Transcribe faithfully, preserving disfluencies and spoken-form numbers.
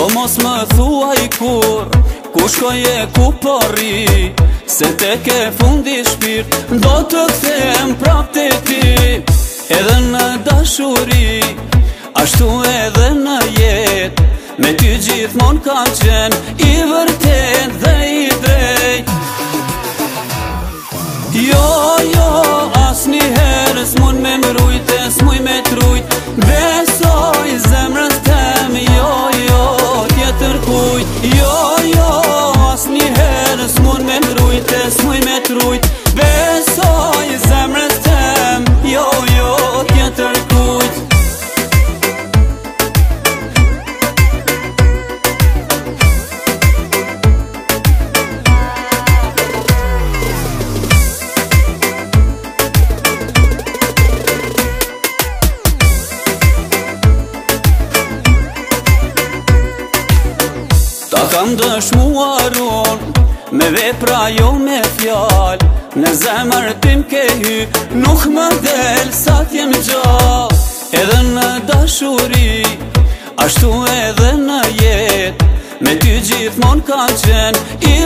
Do mos më thuaj kur, ku shkoje ku porri, se te ke fundi shpirt, do të them prap te ti. Edhe në dashuri, ashtu edhe në jet, me ty gjithmon kam qen, i vërtet dhe i drejt. Jo, jo, as një herë s'mun me mrujt, e s'muj me trujt, besoj zemrës tem, jo, jo, tjetër kujt. Jo, jo, as një herë s'mun me mrujt, e s'muj me trujt, besoj zemrës tem, jo, jo, tjetër kujt. Ta kam dëshmuar unë, me vepra jo me fjall, në zemër tim ke hy, nuk më del sa t'jem gjall. Edhe në dashuri, ashtu edhe në jet, me ty gjithmon kam qen, i